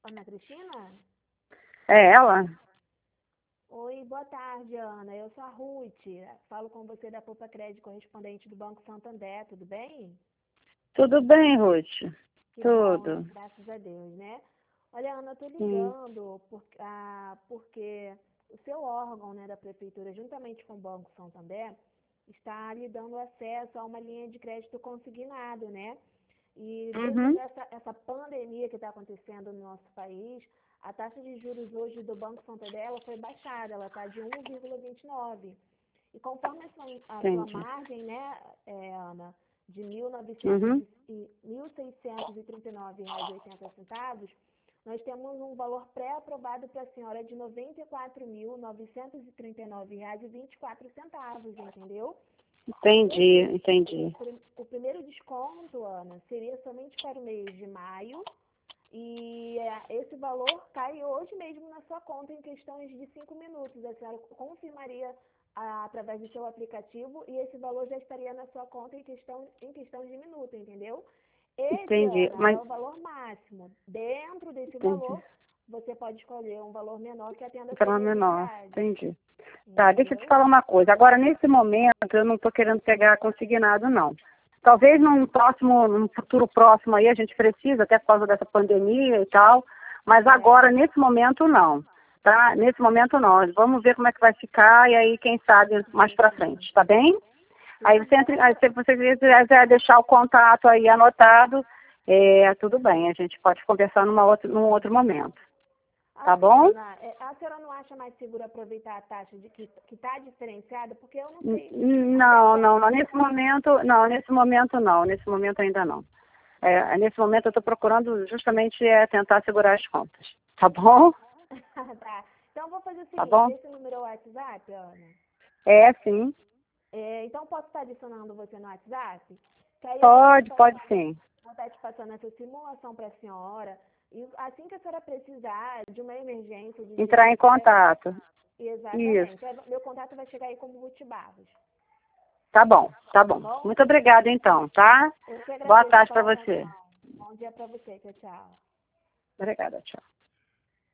Ana Cristina? É ela? Oi, boa tarde, Ana. Eu sou a Ruth. Falo com você da Poupa Crédito, correspondente do Banco Santander, tudo bem? Tudo bem, Ruth? Que bom, Tudo. graças a Deus, né? Olha, Ana, eu tô Sim. ligando porque o seu órgão, né, da Prefeitura, juntamente com o Banco Santander, está lhe dando acesso a uma linha de crédito consignado, né? E devido Uhum. a essa pandemia que está acontecendo no nosso país, a taxa de juros hoje do Banco Santander ela foi baixada, ela está de 1,29. E conforme a sua Entendi. margem, né, Ana, de Uhum. R$ 1.639,80, nós temos um valor pré-aprovado para a senhora de R$ 94.939,24, entendeu? Entendi, Esse, entendi. o primeiro desconto, Ana, seria somente para o mês de maio e esse valor cai hoje mesmo na sua conta em questões de 5 minutos. A senhora confirmaria através do seu aplicativo e esse valor já estaria na sua conta em questão de minuto, entendeu? Esse, Entendi. Ana, é Mas o valor máximo. Dentro desse entendi. valor, você pode escolher um valor menor que atenda a suas Para menor. necessidades, Entendi. Tá, deixa eu te entendeu? falar uma coisa. Agora, nesse momento, eu não estou querendo pegar consignado, não. Talvez num futuro próximo aí, a gente precisa, até por causa dessa pandemia e tal, mas agora, É, nesse momento, não. Tá? Nesse momento, não. Vamos ver como é que vai ficar e aí, quem sabe, mais para frente, tá bem? Aí tudo você, aí, bem. se você quiser deixar o contato aí anotado, tudo bem, a gente pode conversar num outro momento, tá Assim, bom? Ana, a senhora não acha mais seguro aproveitar a taxa de que está diferenciada? Porque eu não sei até Não, não, quando. não, nesse momento ainda não. Nesse momento eu estou procurando justamente tentar segurar as contas, tá bom? Tá. Então, eu vou fazer o Tá seguinte: bom? esse número é o WhatsApp, Ana? É, sim. Então, posso estar adicionando você no WhatsApp? Que aí eu Pode sim. vou estar te passando essa simulação para a senhora. E assim que a senhora precisar de uma emergência, de Entrar dinheiro, em a senhora... contato. Isso. Exatamente. Meu contato vai chegar aí como Ruth Barros. Tá bom, tá Tá bom. bom? Muito obrigada então, tá? Eu que Boa agradeço tarde para pela você. atenção. Bom dia para você. Tchau, tchau. Obrigada, tchau.